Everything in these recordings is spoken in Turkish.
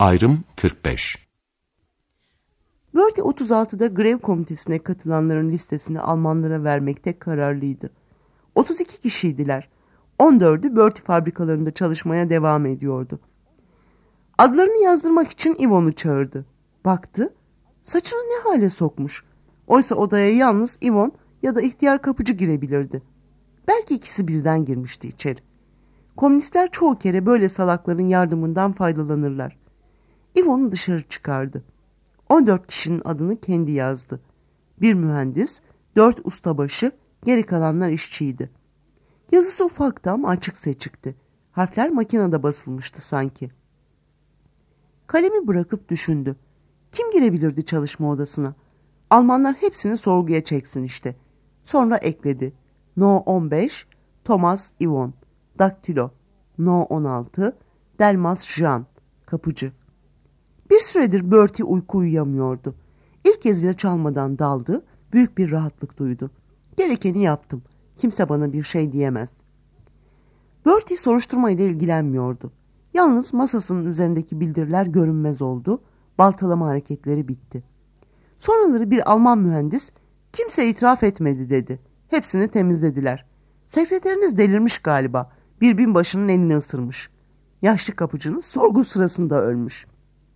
Ayrım 45. Bertie 36'da grev komitesine katılanların listesini Almanlara vermekte kararlıydı. 32 kişiydiler. 14'ü Bertie fabrikalarında çalışmaya devam ediyordu. Adlarını yazdırmak için Yvonne'u çağırdı. Baktı, saçını ne hale sokmuş. Oysa odaya yalnız Yvonne ya da ihtiyar kapıcı girebilirdi. Belki ikisi birden girmişti içeri. Komünistler çoğu kere böyle salakların yardımından faydalanırlar. Yvonne'u dışarı çıkardı. 14 kişinin adını kendi yazdı. Bir mühendis, 4 ustabaşı, geri kalanlar işçiydi. Yazısı ufaktı ama açık seçikti. Harfler makinede basılmıştı sanki. Kalemi bırakıp düşündü. Kim girebilirdi çalışma odasına? Almanlar hepsini sorguya çeksin işte. Sonra ekledi. No 15, Thomas Yvonne, Daktilo. No 16, Delmas Jean, kapıcı. Bir süredir Bertie uyku uyuyamıyordu. İlk kez ilaç almadan daldı, büyük bir rahatlık duydu. Gerekeni yaptım. Kimse bana bir şey diyemez. Bertie soruşturma ile ilgilenmiyordu. Yalnız masasının üzerindeki bildiriler görünmez oldu. Baltalama hareketleri bitti. Sonraları bir Alman mühendis, kimse itiraf etmedi dedi. Hepsini temizlediler. Sekreteriniz delirmiş galiba. Bir binbaşının elini ısırmış. Yaşlı kapıcınız sorgu sırasında ölmüş.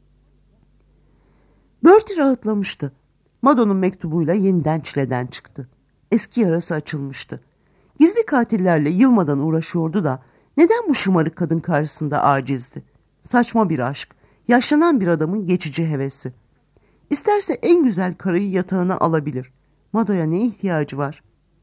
Bertie rahatlamıştı. Mado'nun mektubuyla yeniden çileden çıktı. Eski yarası açılmıştı. Gizli katillerle yılmadan uğraşıyordu da neden bu şımarık kadın karşısında acizdi? Saçma bir aşk, yaşlanan bir adamın geçici hevesi. İsterse en güzel karıyı yatağına alabilir. Mado'ya ne ihtiyacı var?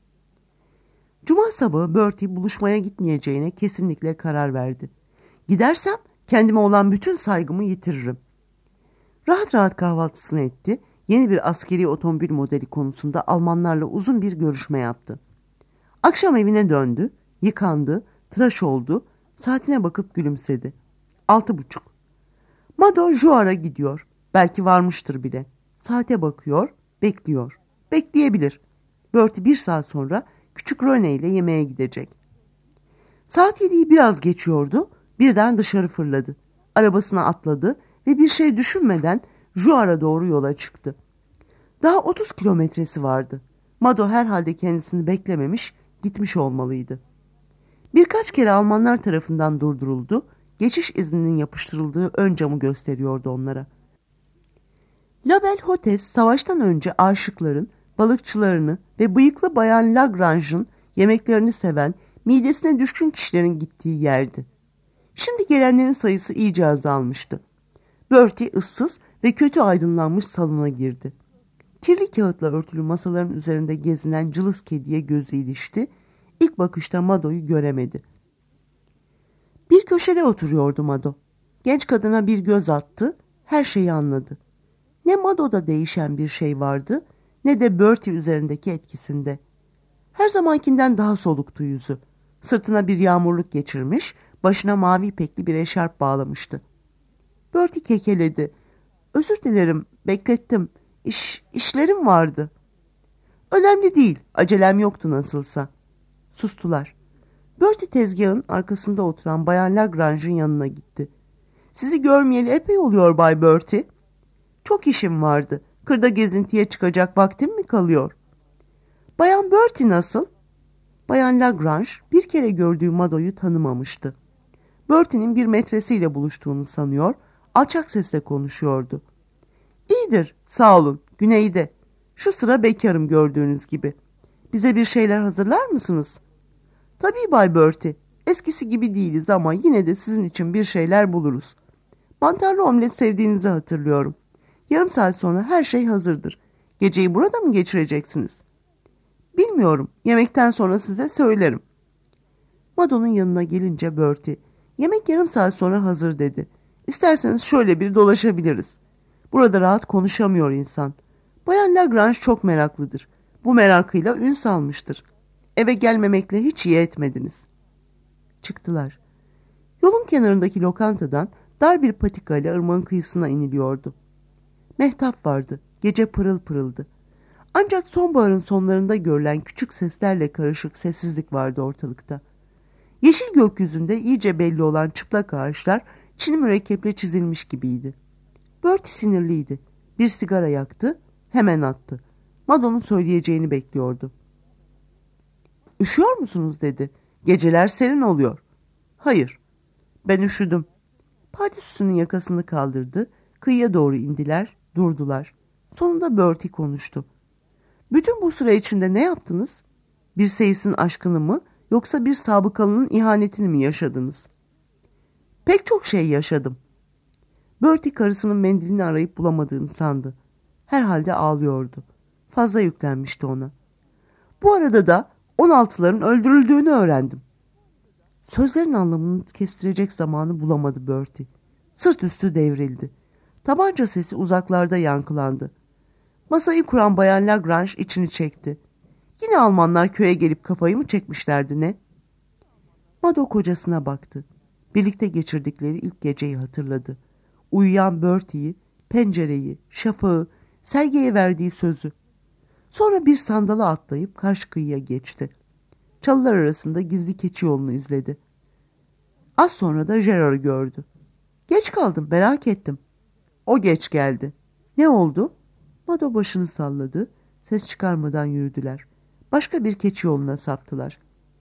Cuma sabahı Bertie buluşmaya gitmeyeceğine kesinlikle karar verdi. Gidersem kendime olan bütün saygımı yitiririm. Rahat rahat kahvaltısını etti. Yeni bir askeri otomobil modeli konusunda Almanlarla uzun bir görüşme yaptı. Akşam evine döndü, yıkandı, tıraş oldu, saatine bakıp gülümsedi. 6:30. Mado Juar'a gidiyor. Belki varmıştır bile. Saate bakıyor, bekliyor. Bekleyebilir. Bertie 1 saat sonra küçük Rene ile yemeğe gidecek. Saat 7'yi biraz geçiyordu. Birden dışarı fırladı. Arabasına atladı ve bir şey düşünmeden Juar'a doğru yola çıktı. Daha 30 kilometresi vardı. Mado herhalde kendisini beklememiş, gitmiş olmalıydı. Birkaç kere Almanlar tarafından durduruldu. Geçiş izninin yapıştırıldığı ön camı gösteriyordu onlara. La Belle Hôtesse savaştan önce aşıkların, balıkçılarını ve bıyıklı bayan Lagrange'ın yemeklerini seven, midesine düşkün kişilerin gittiği yerdi. Şimdi gelenlerin sayısı iyice azalmıştı. Bertie ıssız ve kötü aydınlanmış salona girdi. Kirli kağıtla örtülü masaların üzerinde gezinen cılız kediye gözü ilişti. İlk bakışta Mado'yu göremedi. Bir köşede oturuyordu Mado. Genç kadına bir göz attı, her şeyi anladı. Ne Mado'da değişen bir şey vardı, ne de Bertie üzerindeki etkisinde. Her zamankinden daha soluktu yüzü. Sırtına bir yağmurluk geçirmiş, başına mavi ipekli bir eşarp bağlamıştı. Bertie kekeledi. Özür dilerim, beklettim. İşlerim vardı. Önemli değil, acelem yoktu nasılsa. Sustular. Bertie tezgahın arkasında oturan Bayan Lagrange'ın yanına gitti. Sizi görmeyeli epey oluyor Bay Bertie. Çok işim vardı. Kırda gezintiye çıkacak vaktim mi kalıyor? Bayan Bertie nasıl? Bayan Lagrange bir kere gördüğü Mado'yu tanımamıştı. Bertie'nin bir metresiyle buluştuğunu sanıyor, alçak sesle konuşuyordu. İyidir, sağ olun, güneyde. Şu sıra bekarım gördüğünüz gibi. Bize bir şeyler hazırlar mısınız? Tabii Bay Bertie. Eskisi gibi değiliz ama yine de sizin için bir şeyler buluruz. Mantarlı omlet sevdiğinizi hatırlıyorum. Yarım saat sonra her şey hazırdır. Geceyi burada mı geçireceksiniz? Bilmiyorum. Yemekten sonra size söylerim. Mado'nun yanına gelince Bertie, yemek yarım saat sonra hazır dedi. İsterseniz şöyle bir dolaşabiliriz. Burada rahat konuşamıyor insan. Bayan Lagrange çok meraklıdır. Bu merakıyla ün salmıştır. Eve gelmemekle hiç iyi etmediniz. Çıktılar. Yolun kenarındaki lokantadan dar bir patikayla ırmağın kıyısına iniliyordu. Mehtap vardı. Gece pırıl pırıldı. Ancak sonbaharın sonlarında görülen küçük seslerle karışık sessizlik vardı ortalıkta. Yeşil gökyüzünde iyice belli olan çıplak ağaçlar Çini mürekkeple çizilmiş gibiydi. Bertie sinirliydi. Bir sigara yaktı, hemen attı. Mado'nun söyleyeceğini bekliyordu. "Üşüyor musunuz?" dedi. "Geceler serin oluyor." "Hayır, ben üşüdüm." Pardesüsünün yakasını kaldırdı. Kıyıya doğru indiler, durdular. Sonunda Bertie konuştu. "Bütün bu süre içinde ne yaptınız? Bir seyisin aşkını mı, yoksa bir sabıkalının ihanetini mi yaşadınız?" "Pek çok şey yaşadım." Bertie karısının mendilini arayıp bulamadığını sandı. Herhalde ağlıyordu. Fazla yüklenmişti ona. "Bu arada da 16'ların öldürüldüğünü öğrendim." Sözlerin anlamını kestirecek zamanı bulamadı Bertie. Sırt üstü devrildi. Tabanca sesi uzaklarda yankılandı. Masayı kuran Bayan Lagrange içini çekti. Yine Almanlar köye gelip kafayı mı çekmişlerdi ne? Mado kocasına baktı. Birlikte geçirdikleri ilk geceyi hatırladı. Uyuyan Bertie'yi, pencereyi, şafağı, Serge'ye verdiği sözü. Sonra bir sandala atlayıp karşı kıyıya geçti. Çalılar arasında gizli keçi yolunu izledi. Az sonra da Gerard'ı gördü. "Geç kaldım, merak ettim." "O geç geldi." "Ne oldu?" Mado başını salladı. Ses çıkarmadan yürüdüler. Başka bir keçi yoluna saptılar.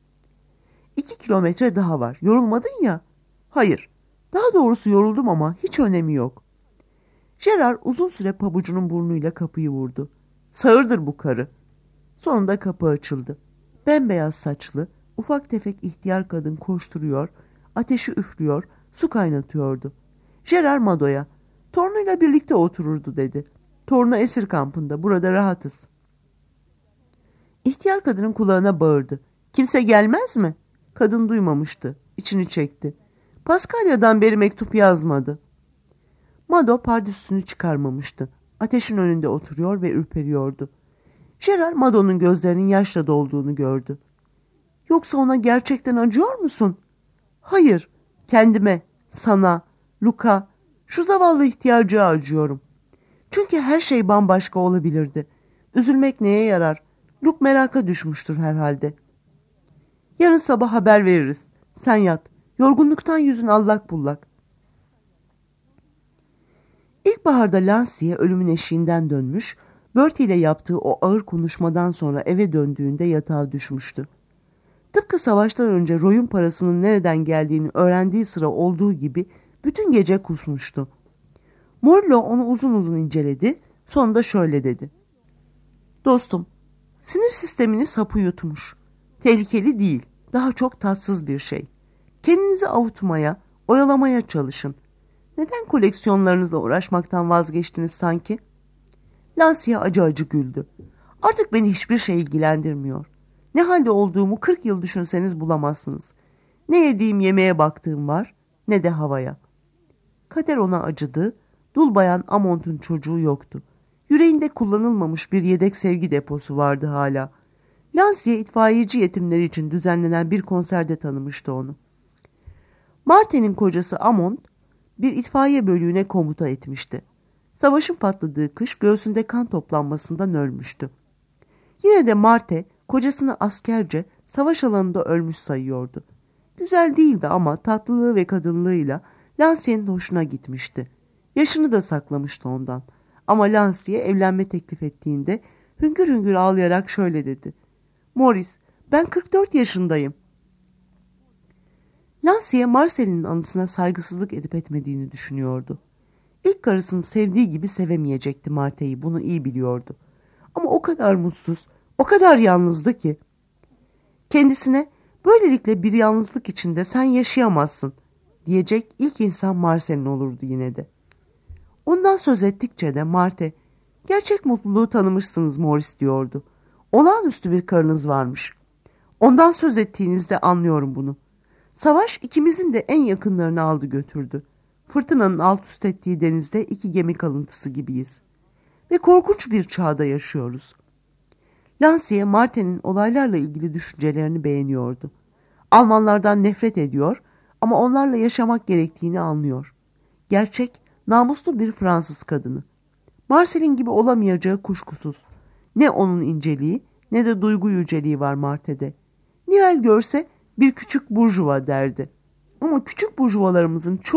2 kilometre daha var. Yorulmadın ya." "Hayır. Daha doğrusu yoruldum ama hiç önemi yok." Gerard uzun süre pabucunun burnuyla kapıyı vurdu. "Sağırdır bu karı." Sonunda kapı açıldı. Bembeyaz saçlı, ufak tefek ihtiyar kadın koşturuyor, ateşi üflüyor, su kaynatıyordu. Gerard Mado'ya, "Torunuyla birlikte otururdu." dedi. "Torunu esir kampında, burada rahatız." İhtiyar kadının kulağına bağırdı. "Kimse gelmez mi?" Kadın duymamıştı. İçini çekti. "Paskalya'dan beri mektup yazmadı." Mado pardüsünü çıkarmamıştı. Ateşin önünde oturuyor ve ürperiyordu. Gerard Mado'nun gözlerinin yaşla dolduğunu gördü. "Yoksa ona gerçekten acıyor musun?" "Hayır, kendime, sana, Luca, şu zavallı ihtiyacıya acıyorum. Çünkü her şey bambaşka olabilirdi. Üzülmek neye yarar? Luke meraka düşmüştür herhalde." "Yarın sabah haber veririz. Sen yat. Yorgunluktan yüzün allak bullak." İlkbaharda Lansi'ye ölümün eşiğinden dönmüş, Bertie ile yaptığı o ağır konuşmadan sonra eve döndüğünde yatağa düşmüştü. Tıpkı savaştan önce Roy'un parasının nereden geldiğini öğrendiği sıra olduğu gibi bütün gece kusmuştu. Morlo onu uzun uzun inceledi, sonunda şöyle dedi. "Dostum, sinir sisteminiz hapı yutmuş. Tehlikeli değil, daha çok tatsız bir şey. Kendinizi avutmaya, oyalamaya çalışın. Neden koleksiyonlarınızla uğraşmaktan vazgeçtiniz sanki?" Lancia acı acı güldü. "Artık beni hiçbir şey ilgilendirmiyor. Ne halde olduğumu 40 yıl düşünseniz bulamazsınız. Ne yediğim yemeğe baktığım var, ne de havaya." Kader ona acıdı. Dul bayan Amont'un çocuğu yoktu. Yüreğinde kullanılmamış bir yedek sevgi deposu vardı hala. Lancia itfaiyeci yetimleri için düzenlenen bir konserde tanımıştı onu. Martin'in kocası Amont bir itfaiye bölüğüne komuta etmişti. Savaşın patladığı kış göğsünde kan toplanmasından ölmüştü. Yine de Marte kocasını askerce savaş alanında ölmüş sayıyordu. Güzel değildi ama tatlılığı ve kadınlığıyla Lancier'in hoşuna gitmişti. Yaşını da saklamıştı ondan. Ama Lancier evlenme teklif ettiğinde hüngür hüngür ağlayarak şöyle dedi. "Maurice, ben 44 yaşındayım." Lancier Marcel'in anısına saygısızlık edip etmediğini düşünüyordu. İlk karısını sevdiği gibi sevemeyecekti Marte'yi, bunu iyi biliyordu. Ama o kadar mutsuz, o kadar yalnızdı ki. Kendisine böylelikle bir yalnızlık içinde sen yaşayamazsın diyecek ilk insan Marcel'in olurdu yine de. Ondan söz ettikçe de Marte, "Gerçek mutluluğu tanımışsınız Maurice," diyordu. "Olağanüstü bir karınız varmış. Ondan söz ettiğinizde anlıyorum bunu. Savaş ikimizin de en yakınlarını aldı götürdü. Fırtınanın alt üst ettiği denizde 2 gemi kalıntısı gibiyiz. Ve korkunç bir çağda yaşıyoruz." Lancier Marte'nin olaylarla ilgili düşüncelerini beğeniyordu. Almanlardan nefret ediyor ama onlarla yaşamak gerektiğini anlıyor. Gerçek, namuslu bir Fransız kadını. Marcel'in gibi olamayacağı kuşkusuz. Ne onun inceliği ne de duygu yüceliği var Marte'de. Nivelle görse bir küçük burjuva derdi. Ama küçük burjuvalarımızın çoğu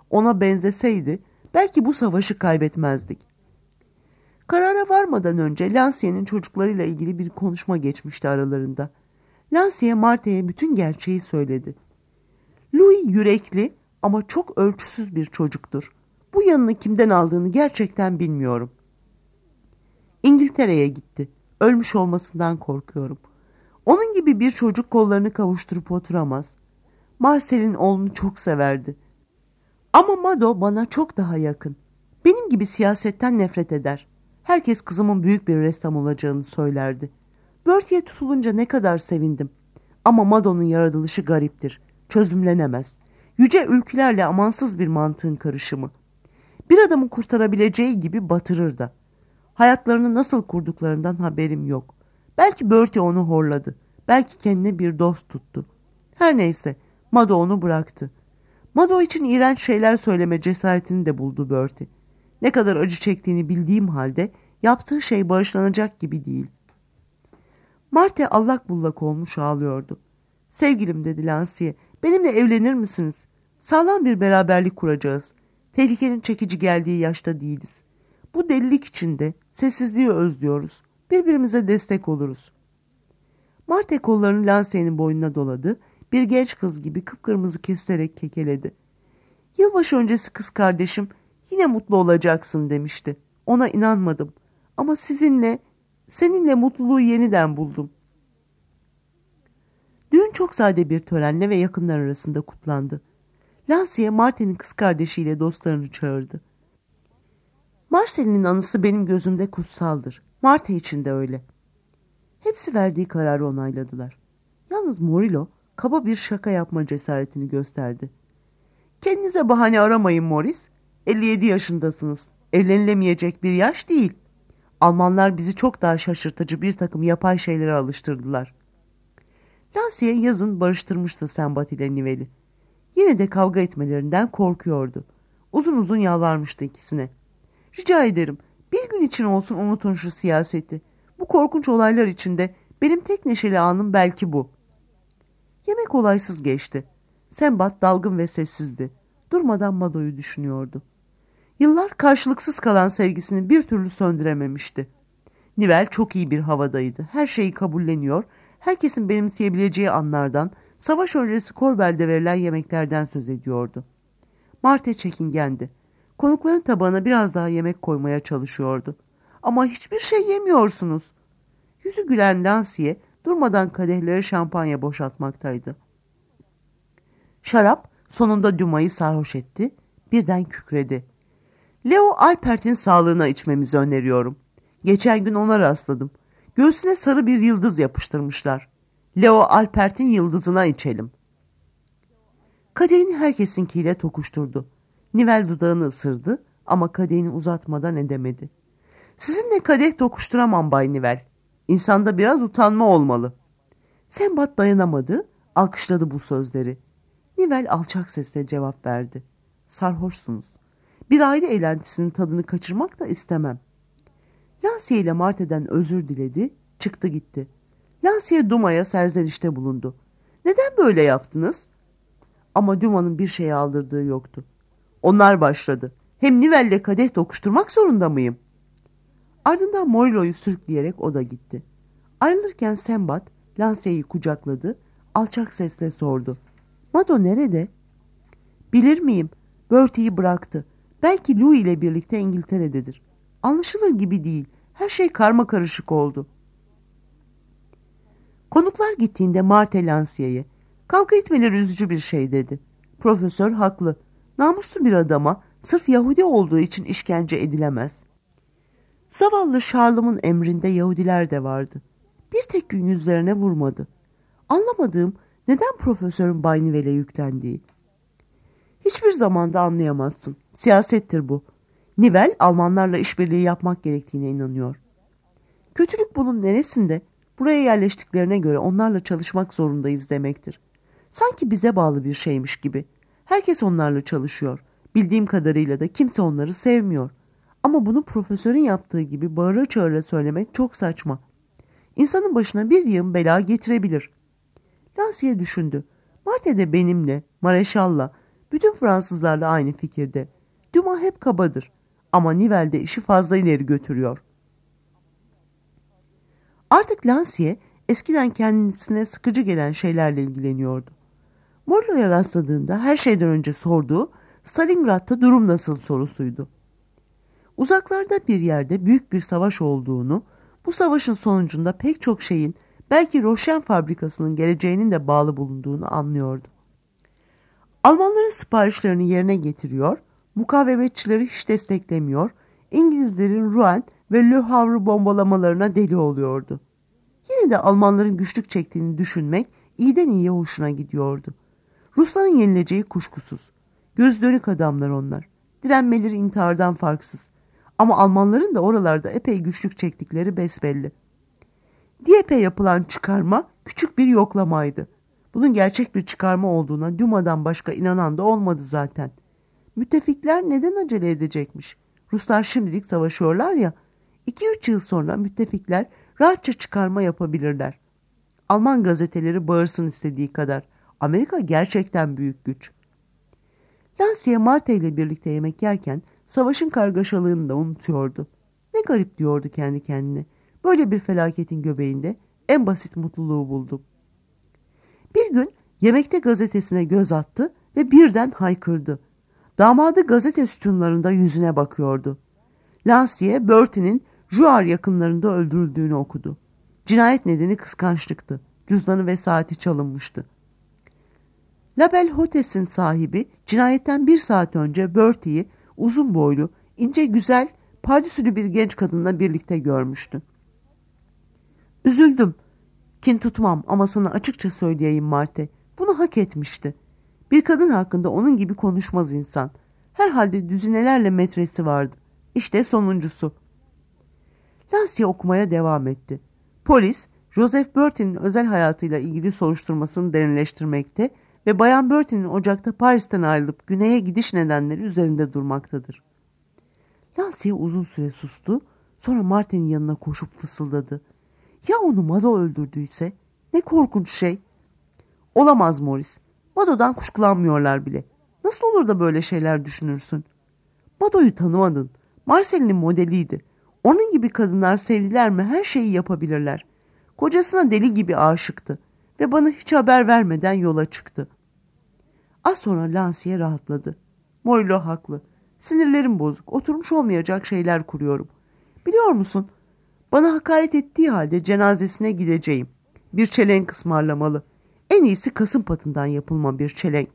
ona benzeseydi belki bu savaşı kaybetmezdik. Karara varmadan önce Lancier'in çocuklarıyla ilgili bir konuşma geçmişti aralarında. Lancier Marthe'ye bütün gerçeği söyledi. Louis yürekli ama çok ölçüsüz bir çocuktur. Bu yanını kimden aldığını gerçekten bilmiyorum. İngiltere'ye gitti. Ölmüş olmasından korkuyorum. Onun gibi bir çocuk kollarını kavuşturup oturamaz. Marcel'in oğlunu çok severdi. Ama Mado bana çok daha yakın. Benim gibi siyasetten nefret eder. Herkes kızımın büyük bir ressam olacağını söylerdi. Bertie'ye tutulunca ne kadar sevindim. Ama Mado'nun yaratılışı gariptir. Çözümlenemez. Yüce ülkelerle amansız bir mantığın karışımı. Bir adamı kurtarabileceği gibi batırır da. Hayatlarını nasıl kurduklarından haberim yok. Belki Bertie onu horladı. Belki kendine bir dost tuttu. Her neyse, Mado onu bıraktı. Mado için iğrenç şeyler söyleme cesaretini de buldu Bertie. Ne kadar acı çektiğini bildiğim halde yaptığı şey bağışlanacak gibi değil. Marthe allak bullak olmuş ağlıyordu. Sevgilim dedi Lancier, benimle evlenir misiniz? Sağlam bir beraberlik kuracağız. Tehlikenin çekici geldiği yaşta değiliz. Bu delilik içinde sessizliği özlüyoruz. Birbirimize destek oluruz. Marthe kollarını Lancier'in boynuna doladı. Bir genç kız gibi kıpkırmızı kesilerek kekeledi. Yılbaşı öncesi kız kardeşim yine mutlu olacaksın demişti. Ona inanmadım. Ama seninle mutluluğu yeniden buldum. Düğün çok sade bir törenle ve yakınlar arasında kutlandı. Lancier Marthe'nin kız kardeşiyle dostlarını çağırdı. Marcel'in anısı benim gözümde kutsaldır. Marthe için de öyle. Hepsi verdiği kararı onayladılar. Yalnız Morillo kaba bir şaka yapma cesaretini gösterdi. Kendinize bahane aramayın Morris. 57 yaşındasınız. Evlenilemeyecek bir yaş değil. Almanlar bizi çok daha şaşırtıcı bir takım yapay şeylere alıştırdılar. Lancier yazın barıştırmıştı Sembat ile Nivel'i. Yine de kavga etmelerinden korkuyordu. Uzun uzun yalvarmıştı ikisine. Rica ederim, bir gün için olsun unutun şu siyaseti. Bu korkunç olaylar içinde benim tek neşeli anım belki bu. Yemek olaysız geçti. Sembat dalgın ve sessizdi. Durmadan Mado'yu düşünüyordu. Yıllar karşılıksız kalan sevgisini bir türlü söndürememişti. Nivel çok iyi bir havadaydı. Her şeyi kabulleniyor, herkesin benimseyebileceği anlardan, savaş öncesi Korbel'de verilen yemeklerden söz ediyordu. Marthe çekingendi. Konukların tabağına biraz daha yemek koymaya çalışıyordu. Ama hiçbir şey yemiyorsunuz. Yüzü gülen Lancier durmadan kadehlere şampanya boşaltmaktaydı. Şarap sonunda Dumas'ı sarhoş etti. Birden kükredi. Leo Alpert'in sağlığına içmemizi öneriyorum. Geçen gün ona rastladım. Göğsüne sarı bir yıldız yapıştırmışlar. Leo Alpert'in yıldızına içelim. Kadehini herkesinkiyle tokuşturdu. Nivel dudağını ısırdı ama kadehini uzatmadan edemedi. Sizinle kadeh tokuşturamam Bay Nivel. İnsanda biraz utanma olmalı. Sembat dayanamadı, alkışladı bu sözleri. Nivel alçak sesle cevap verdi. Sarhoşsunuz. Bir aile eğlentisinin tadını kaçırmak da istemem. Lancier ile Marthe'den özür diledi, çıktı gitti. Lancier Dumas'a serzenişte bulundu. Neden böyle yaptınız? Ama Dumas'ın bir şeye aldırdığı yoktu. Onlar başladı. Hem Nivel'le kadeh tokuşturmak zorunda mıyım? Ardından Morillo'yu sürükleyerek o da gitti. Ayrılırken Sembat Lancier'i kucakladı, alçak sesle sordu. Mado nerede? Bilir miyim? Bertie'yi bıraktı. Belki Louis ile birlikte İngiltere'dedir. Anlaşılır gibi değil. Her şey karmakarışık oldu. Konuklar gittiğinde Marthe Lancier'e kavga etmeleri üzücü bir şey dedi. Profesör haklı. Namuslu bir adama sırf Yahudi olduğu için işkence edilemez. Zavallı Charles'ın emrinde Yahudiler de vardı. Bir tek gün yüzlerine vurmadı. Anlamadığım neden profesörün Bay Nivel'e yüklendiği. Hiçbir zamanda anlayamazsın. Siyasettir bu. Nivel Almanlarla işbirliği yapmak gerektiğine inanıyor. Kötülük bunun neresinde? Buraya yerleştiklerine göre onlarla çalışmak zorundayız demektir. Sanki bize bağlı bir şeymiş gibi. Herkes onlarla çalışıyor. Bildiğim kadarıyla da kimse onları sevmiyor. Ama bunu profesörün yaptığı gibi bağıra çağıra söylemek çok saçma. İnsanın başına bir yığın bela getirebilir. Lancier düşündü. Marthe de benimle, Mareşal'la, Bütün Fransızlarla aynı fikirde. Dumas hep kabadır ama Nivelle işi fazla ileri götürüyor. Artık Lansiye eskiden kendisine sıkıcı gelen şeylerle ilgileniyordu. Morlo'ya rastladığında her şeyden önce sorduğu Stalingrad'da durum nasıl sorusuydu. Uzaklarda bir yerde büyük bir savaş olduğunu, bu savaşın sonucunda pek çok şeyin belki Rochen fabrikasının geleceğinin de bağlı bulunduğunu anlıyordu. Almanların siparişlerini yerine getiriyor, mukavemetçileri hiç desteklemiyor, İngilizlerin Rouen ve Le Havre bombalamalarına deli oluyordu. Yine de Almanların güçlük çektiğini düşünmek iyiden iyiye hoşuna gidiyordu. Rusların yenileceği kuşkusuz. Göz dönük adamlar onlar. Direnmeleri intihardan farksız. Ama Almanların da oralarda epey güçlük çektikleri besbelli. Dieppe yapılan çıkarma küçük bir yoklamaydı. Bunun gerçek bir çıkarma olduğuna Dumas'dan başka inanan da olmadı zaten. Müttefikler neden acele edecekmiş? Ruslar şimdilik savaşıyorlar ya. 2-3 yıl sonra müttefikler rahatça çıkarma yapabilirler. Alman gazeteleri bağırsın istediği kadar. Amerika gerçekten büyük güç. Lansiye Marthe ile birlikte yemek yerken savaşın kargaşalığını da unutuyordu. Ne garip diyordu kendi kendine. Böyle bir felaketin göbeğinde en basit mutluluğu buldum. Bir gün yemekte gazetesine göz attı ve birden haykırdı. Damadı gazete sütunlarında yüzüne bakıyordu. Lansiye, Bertie'nin Jouarre yakınlarında öldürüldüğünü okudu. Cinayet nedeni kıskançlıktı. Cüzdanı ve saati çalınmıştı. La Belle Hôtesse'in sahibi cinayetten 1 saat önce Bertie'yi uzun boylu, ince güzel, pardüsülü bir genç kadınla birlikte görmüştü. Üzüldüm. Kin tutmam ama sana açıkça söyleyeyim Marthe. Bunu hak etmişti. Bir kadın hakkında onun gibi konuşmaz insan. Herhalde düzinelerle metresi vardı. İşte sonuncusu. Lansiye okumaya devam etti. Polis, Joseph Bertie'nin özel hayatıyla ilgili soruşturmasını derinleştirmekte ve Bayan Bertie'nin Ocak'ta Paris'ten ayrılıp güneye gidiş nedenleri üzerinde durmaktadır. Lansiye uzun süre sustu, sonra Marthe'nin yanına koşup fısıldadı. Ya onu Mado öldürdüyse? Ne korkunç şey. Olamaz Morris. Mado'dan kuşkulanmıyorlar bile. Nasıl olur da böyle şeyler düşünürsün? Mado'yu tanımadın. Marcel'in modeliydi. Onun gibi kadınlar sevdiler mi her şeyi yapabilirler. Kocasına deli gibi aşıktı ve bana hiç haber vermeden yola çıktı. Az sonra Lansiye rahatladı. Morlo haklı. Sinirlerim bozuk. Oturmuş olmayacak şeyler kuruyorum. Biliyor musun? Bana hakaret ettiği halde cenazesine gideceğim. Bir çelenk ısmarlamalı. En iyisi kasım patından yapılma bir çelenk.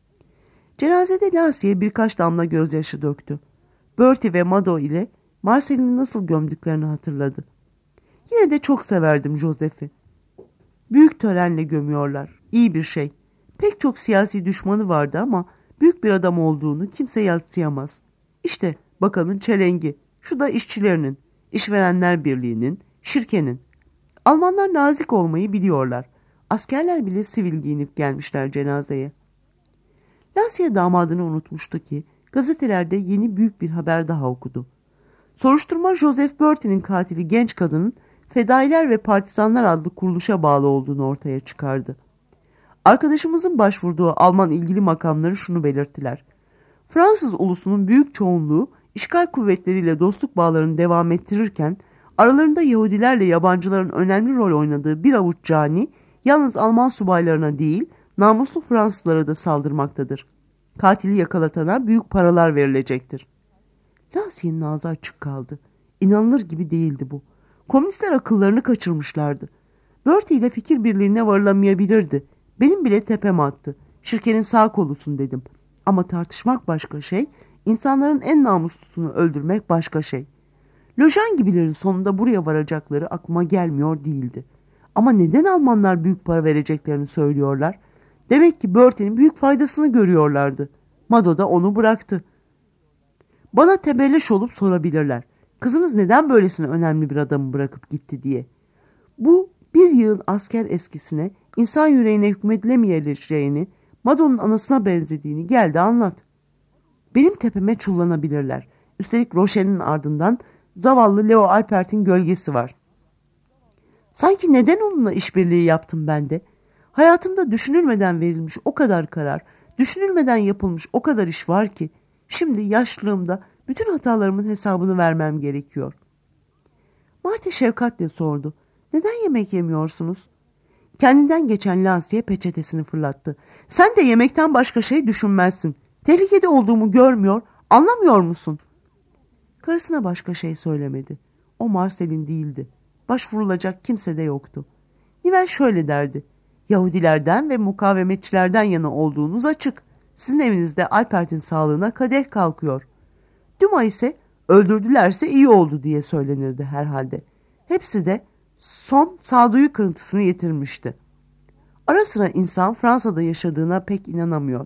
Cenazede Lansiye birkaç damla gözyaşı döktü. Bertie ve Mado ile Marcel'ini nasıl gömdüklerini hatırladı. Yine de çok severdim Joseph'i. Büyük törenle gömüyorlar. İyi bir şey. Pek çok siyasi düşmanı vardı ama büyük bir adam olduğunu kimse yadsıyamaz. İşte bakanın çelengi. Şu da işçilerinin, işverenler birliğinin, şirkenin. Almanlar nazik olmayı biliyorlar. Askerler bile sivil giyinip gelmişler cenazeye. Lansiye damadını unutmuştu ki gazetelerde yeni büyük bir haber daha okudu. Soruşturma Joseph Bertie'nin katili genç kadının Fedailer ve Partizanlar adlı kuruluşa bağlı olduğunu ortaya çıkardı. Arkadaşımızın başvurduğu Alman ilgili makamları şunu belirttiler. Fransız ulusunun büyük çoğunluğu işgal kuvvetleriyle dostluk bağlarını devam ettirirken aralarında Yahudilerle yabancıların önemli rol oynadığı bir avuç cani yalnız Alman subaylarına değil namuslu Fransızlara da saldırmaktadır. Katili yakalatana büyük paralar verilecektir. Lansiyer'in ağzı açık kaldı. İnanılır gibi değildi bu. Komünistler akıllarını kaçırmışlardı. Bertie ile fikir birliğine varılamayabilirdi. Benim bile tepem attı. Şirketin sağ kolusun dedim. Ama tartışmak başka şey, insanların en namuslusunu öldürmek başka şey. Lejeune gibilerin sonunda buraya varacakları aklıma gelmiyor değildi. Ama neden Almanlar büyük para vereceklerini söylüyorlar? Demek ki Bertie'nin büyük faydasını görüyorlardı. Mado da onu bıraktı. Bana tebelleş olup sorabilirler. Kızınız neden böylesine önemli bir adamı bırakıp gitti diye. Bu bir yığın asker eskisine, insan yüreğine hükmedilemeyeceğini, Mado'nun anasına benzediğini geldi anlat. Benim tepeme çullanabilirler. Üstelik Rochen'in ardından zavallı Leo Alpert'in gölgesi var. Sanki neden onunla işbirliği yaptım ben de? Hayatımda düşünülmeden verilmiş o kadar karar, Düşünülmeden yapılmış o kadar iş var ki şimdi yaşlılığımda bütün hatalarımın hesabını vermem gerekiyor. Marthe şefkatle sordu. Neden yemek yemiyorsunuz? Kendinden geçen Lansi'ye peçetesini fırlattı. Sen de yemekten başka şey düşünmezsin. Tehlikede olduğumu görmüyor, anlamıyor musun? Karısına başka şey söylemedi. O Marcel'in değildi. Başvurulacak kimse de yoktu. Nivel şöyle derdi. Yahudilerden ve mukavemetçilerden yana olduğunuz açık. Sizin evinizde Alpert'in sağlığına kadeh kalkıyor. Dumas ise öldürdülerse iyi oldu diye söylenirdi herhalde. Hepsi de son sağduyu kırıntısını yitirmişti. Ara sıra insan Fransa'da yaşadığına pek inanamıyor.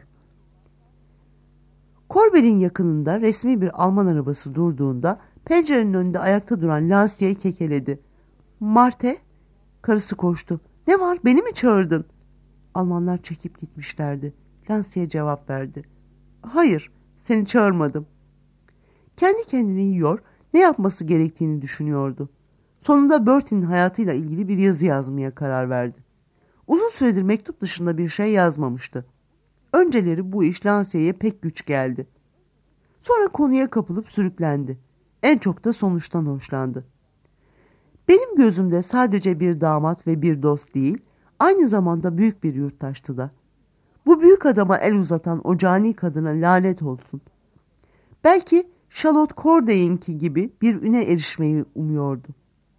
Corbel'in yakınında resmi bir Alman arabası durduğunda pencerenin önünde ayakta duran Lansier'i kekeledi. Marthe, karısı koştu. Ne var, beni mi çağırdın? Almanlar çekip gitmişlerdi. Lansier cevap verdi. Hayır, seni çağırmadım. Kendi kendine yiyor, ne yapması gerektiğini düşünüyordu. Sonunda Bertie'nin hayatıyla ilgili bir yazı yazmaya karar verdi. Uzun süredir mektup dışında bir şey yazmamıştı. Önceleri bu iş Lansier'e pek güç geldi. Sonra konuya kapılıp sürüklendi. En çok da sonuçtan hoşlandı. Benim gözümde sadece bir damat ve bir dost değil, aynı zamanda büyük bir yurttaştı da. Bu büyük adama el uzatan o cani kadına lanet olsun. Belki Charlotte Cordaye'inki gibi bir üne erişmeyi umuyordu.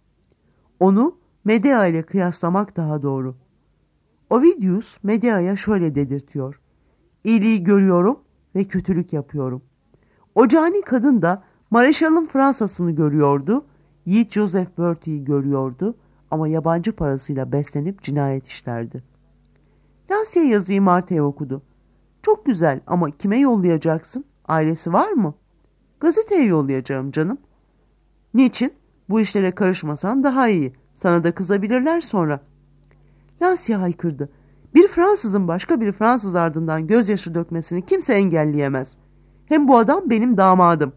Onu Medea ile kıyaslamak daha doğru. Ovidius Medea'ya şöyle dedirtiyor. İyiliği görüyorum ve kötülük yapıyorum. O cani kadın da Mareşal'ın Fransa'sını görüyordu, Yiğit Joseph Bertie'yi görüyordu ama yabancı parasıyla beslenip cinayet işlerdi. Lansier yazıyı Marthe'ye okudu. Çok güzel ama kime yollayacaksın? Ailesi var mı? Gazeteye yollayacağım canım. Niçin? Bu işlere karışmasan daha iyi. Sana da kızabilirler sonra. Lansier haykırdı. Bir Fransızın başka bir Fransız ardından gözyaşı dökmesini kimse engelleyemez. Hem bu adam benim damadım.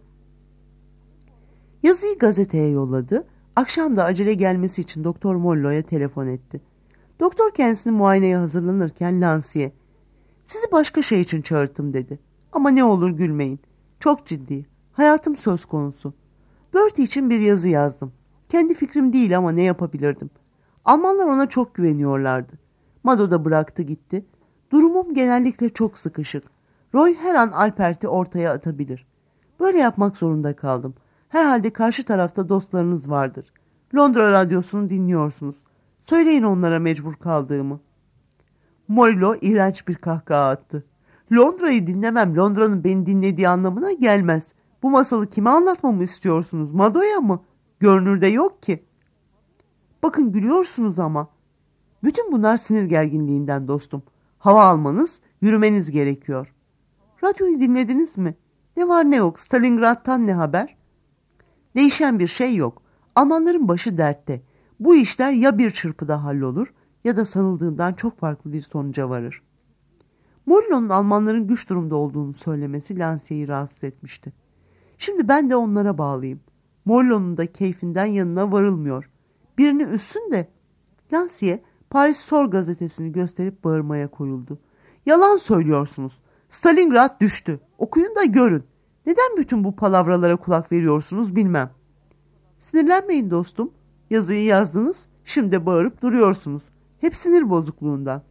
Yazıyı gazeteye yolladı. Akşam da acele gelmesi için Doktor Mollo'ya telefon etti. Doktor kendisini muayeneye hazırlanırken Lansier, sizi başka şey için çağırttım dedi. Ama ne olur gülmeyin. Çok ciddi. Hayatım söz konusu. Bertie için bir yazı yazdım. Kendi fikrim değil ama ne yapabilirdim? Almanlar ona çok güveniyorlardı. Mado da bıraktı gitti. Durumum genellikle çok sıkışık. Roy her an Alpert'i ortaya atabilir. Böyle yapmak zorunda kaldım. Herhalde karşı tarafta dostlarınız vardır. Londra radyosunu dinliyorsunuz. Söyleyin onlara mecbur kaldığımı. Mollo iğrenç bir kahkaha attı. Londra'yı dinlemem, Londra'nın beni dinlediği anlamına gelmez. Bu masalı kime anlatmamı istiyorsunuz? Mado'ya mı? Görünürde yok ki. Bakın gülüyorsunuz ama. Bütün bunlar sinir gerginliğinden dostum. Hava almanız, yürümeniz gerekiyor. Radyoyu dinlediniz mi? Ne var ne yok, Stalingrad'tan ne haber? Değişen bir şey yok. Almanların başı dertte. Bu işler ya bir çırpıda hallolur ya da sanıldığından çok farklı bir sonuca varır. Mollo'nun Almanların güç durumda olduğunu söylemesi Lansier'i rahatsız etmişti. Şimdi ben de onlara bağlıyım. Mollo'nun da keyfinden yanına varılmıyor. Birini üssün de. Lansier Paris Sor gazetesini gösterip bağırmaya koyuldu. Yalan söylüyorsunuz. Stalingrad düştü. Okuyun da görün. Neden bütün bu palavralara kulak veriyorsunuz bilmem. Sinirlenmeyin dostum. Yazıyı yazdınız. Şimdi bağırıp duruyorsunuz. Hep sinir bozukluğundan.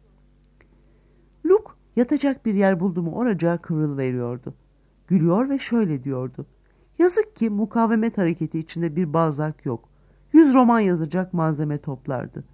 Luke yatacak bir yer buldu mu oracağa kıvrılıveriyordu. Gülüyor ve şöyle diyordu. Yazık ki mukavemet hareketi içinde bir Balzac yok. 100 roman yazacak malzeme toplardı.